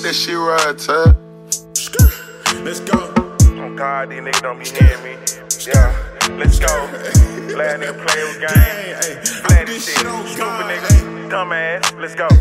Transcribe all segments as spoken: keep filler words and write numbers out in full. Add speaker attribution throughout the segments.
Speaker 1: let that shit ride, Ty.
Speaker 2: Let's go.
Speaker 3: Oh God, these niggas don't be hearing me. Yeah, let's go. Last nigga play with game. Play this shit. Stupid nigga. Dumbass. Let's go.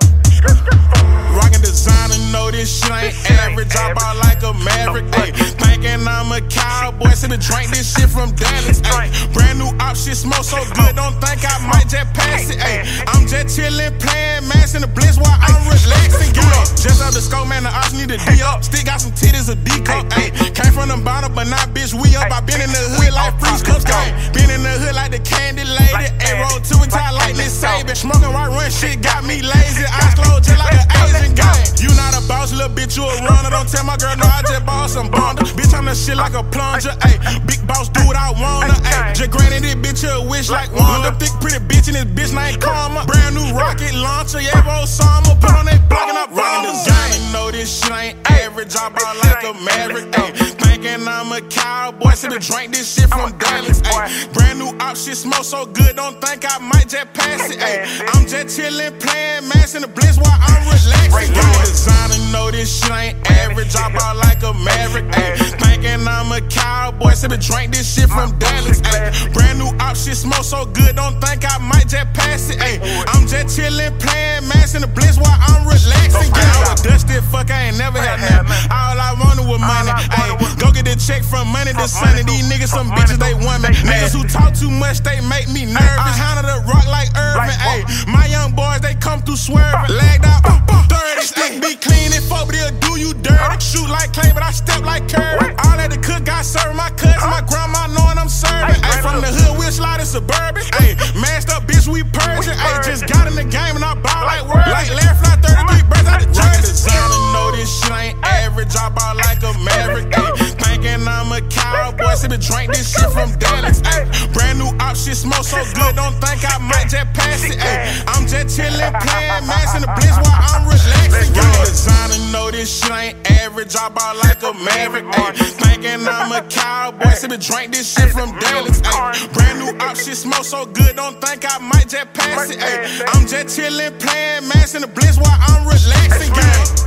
Speaker 2: Rockin' designer, know this shit ain't average. I ball like a maverick, ayy. Thinking I'm a cowboy, send a drink this shit from Dallas, ayy. Brand new op shit smoke so good, don't think I might just pass it, ayy. I'm just chillin', playin' mass in the bliss while I'm relaxing, girl. Just up the scope, man, the ops need a D up. Still got some titties, a D cup, ayy. Came from the bottom, but not bitch, we up. I been in the hood like Freeze Cups, gang. Been in the hood like the candy lady, ayy. Roll two and tie like this Saban. Smoking white run shit got me lazy. Eyes closed just like an Asian gang. You not a boss, little bitch, you a runner. Don't tell my girl, no, I just bought some bundle. Bitch, I'm the shit like a plunger, ayy. Big boss, do what I wanna, ayy. Just granted this bitch a wish like Wanda. Thick, pretty bitch, and this bitch named Karma. Brand new rocket launcher, yeah, Osama. Put on that block and I roll the game. Know this shit ain't average, I ball like a maverick, ayy. Thinking I'm a cowboy, send a drink this shit from Dallas, ayy. Brand new op shit smoke so good, don't think I might just pass it, ayy. I'm just chillin', playin' mass in the bliss while I'm relaxing. Designer, know this shit ain't average. I ball like a maverick, ayy. Thinking I'm a cowboy, send a drink this shit from Dallas, ayy. Brand new op shit smoke so good, don't think I might just pass it, ayy. I'm just chillin', playin' mass in the bliss while I'm relaxing. Get out of dusty, fuck, I ain't never had nothing. All I wanted was money, ayy. Go get the check from money to Sunday. These niggas, some bitches, they want me. Niggas who talk too much, they make me nervous. Handle the rock like Irvin, ayy. My young boys, they come through swerving. Lagged out, thirty stick, be clean and fuck, but they'll do you dirty. Shoot like Clay, but I step like Curry. All at the cook, got serving my cousin, my grandma knowing I'm serving. Ayy, from the hood, we'll slide in suburban. Ayy, masked up, bitch, we purging. Ayy, just got in the game and I ball like word. Like Larry Fly, thirty-three birds out the church. Designer, know this shit ain't average. I ball like a maverick, ayy. Thinking I'm a cowboy, send a drink this shit from Dallas, ayy. Brand new op shit smoke so good, don't think I might just pass it, ayy. I'm just chillin', playin' mass in the bliss while I'm relaxing. Designer, know this shit ain't average. I ball like a maverick, ayy. Thinking I'm a cowboy, send a drink this shit from Dallas, ayy. Brand new op shit smoke so good, don't think I might just pass it, ayy. I'm just chillin', playin' mass in the bliss while I'm relaxing, gang.